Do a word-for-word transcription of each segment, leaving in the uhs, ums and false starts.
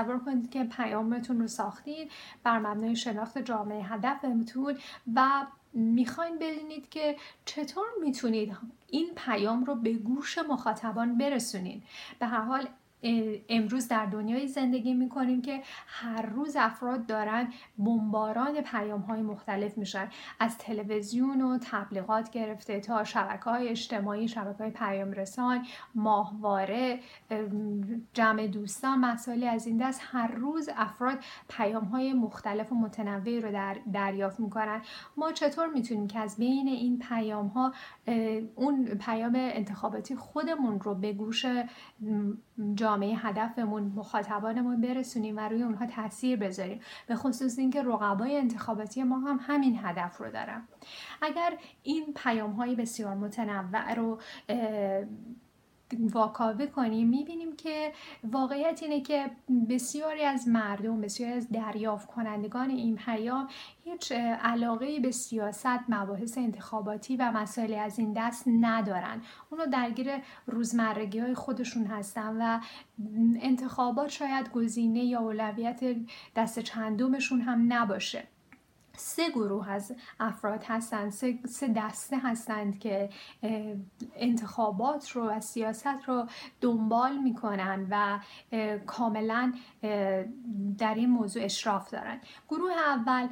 تصور کنید که پیامتون رو ساختید بر مبنای شناخت جامعه هدفتون و میخواین بدونید که چطور میتونید این پیام رو به گوش مخاطبان برسونید. به هر حال امروز در دنیای زندگی میکنیم که هر روز افراد دارن بمباران پیام های مختلف میشن، از تلویزیون و تبلیغات گرفته تا شبکه های اجتماعی، شبکه های پیام رسان، ماهواره، جمع دوستان، مسائلی از این دست. هر روز افراد پیام های مختلف و متنوعی رو در دریافت میکنن. ما چطور میتونیم که از بین این پیام ها اون پیام انتخاباتی خودمون رو به گوش جامعه هدفمون، مخاطبانمون برسونیم و روی اونها تاثیر بذاریم، به خصوص اینکه رقبای انتخاباتی ما هم همین هدف رو دارن. اگر این پیام های بسیار متنوع رو واکاوی کنیم میبینیم که واقعیت اینه که بسیاری از مردم، بسیاری از دریافت کنندگان این پیام هیچ علاقه‌ای به سیاست، مباحث انتخاباتی و مسائلی از این دست ندارن. اونو درگیر روزمرگی های خودشون هستن و انتخابات شاید گزینه یا اولویت دست چندمشون هم نباشه. سه گروه از افراد هستند، سه, سه دسته هستند که انتخابات رو و سیاست رو دنبال میکنن و کاملا در این موضوع اشراف دارن. گروه اول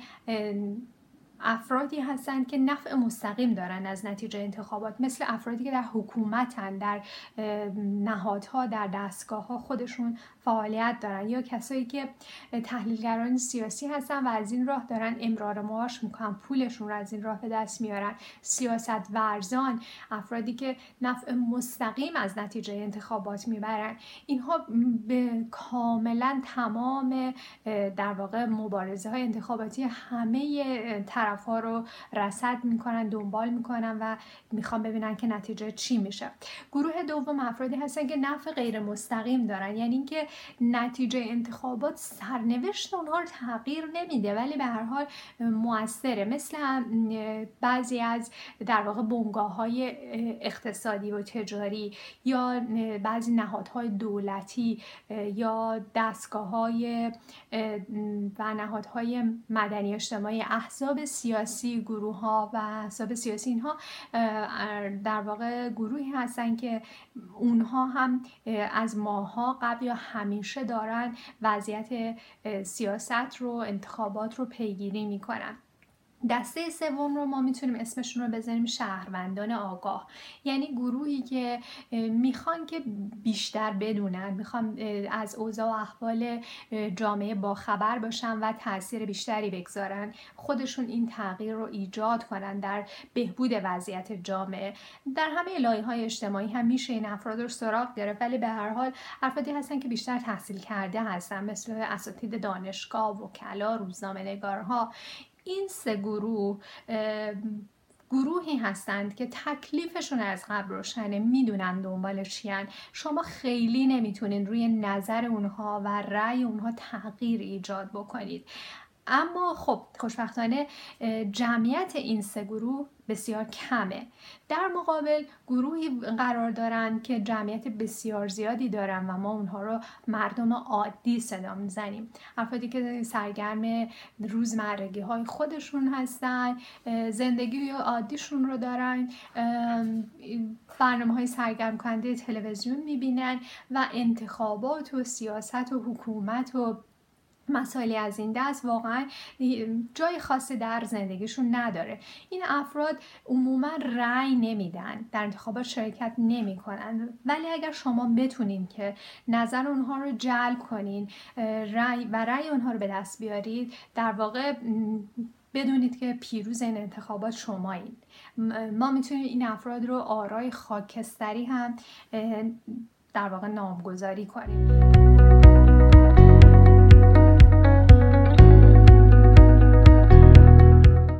افرادی هستند که نفع مستقیم دارن از نتیجه انتخابات، مثل افرادی که در حکومتن، در نهادها، در دستگاه‌ها خودشون فعالیت دارن، یا کسایی که تحلیلگران سیاسی هستن و از این راه دارن امرار معاش میکنن، پولشون رو از این راه به دست میارن. سیاست ورزان، افرادی که نفع مستقیم از نتیجه انتخابات میبرن. اینها به کاملا تمام در واقع مبارزه های انتخاباتی همه طرف ها رو رصد میکنن، دنبال میکنن و میخوان ببینن که نتیجه چی میشه. گروه دوم افرادی هستن که نفع غیر مستقیم دارن، یعنی اینکه نتیجه انتخابات سرنوشت اونها رو تغییر نمیده ولی به هر حال موثره، مثل بعضی از در واقع بنگاه های اقتصادی و تجاری یا بعضی نهادهای دولتی یا دستگاه های و نهادهای مدنی اجتماعی، احزاب سیاسی، گروه ها و احزاب سیاسی. اینها در واقع گروهی هستن که اونها هم از ماها قبل یا همیشه دارن وضعیت سیاست رو، انتخابات رو پیگیری میکنن. دسته سوم رو ما میتونیم اسمشون رو بذاریم شهروندان آگاه، یعنی گروهی که میخوان که بیشتر بدونن، میخوان از اوضاع و احوال جامعه باخبر باشن و تاثیر بیشتری بگذارن، خودشون این تغییر رو ایجاد کنن در بهبود وضعیت جامعه. در همه لایه‌های اجتماعی هم میشه این افراد رو سراغ گرفت، ولی به هر حال افرادی هستن که بیشتر تحصیل کرده هستن، مثل اساتید دانشگاه، وکلا، روزنامه‌نگارها. این سه گروه گروهی هستند که تکلیفشون از قبل روشنه، میدونن دنبال چیان. شما خیلی نمیتونین روی نظر اونها و رأی اونها تغییر ایجاد بکنید. اما خب خوشبختانه جمعیت این سه گروه بسیار کمه. در مقابل گروهی قرار دارن که جمعیت بسیار زیادی دارن و ما اونها رو مردم عادی صدا میزنیم. افرادی که سرگرم روزمرگی های خودشون هستن، زندگی عادیشون رو دارن، برنامه های سرگرم کننده تلویزیون میبینن و انتخابات و سیاست و حکومت و مسائلی از این دست واقعا جای خاصی در زندگیشون نداره. این افراد عموما رأی نمیدن، در انتخابات شرکت نمی کنن، ولی اگر شما بتونین که نظر اونها رو جلب کنین رأی و رأی اونها رو به دست بیارید، در واقع بدونید که پیروز این انتخابات شمایید. ما میتونیم این افراد رو آرای خاکستری هم در واقع نامگذاری کنیم.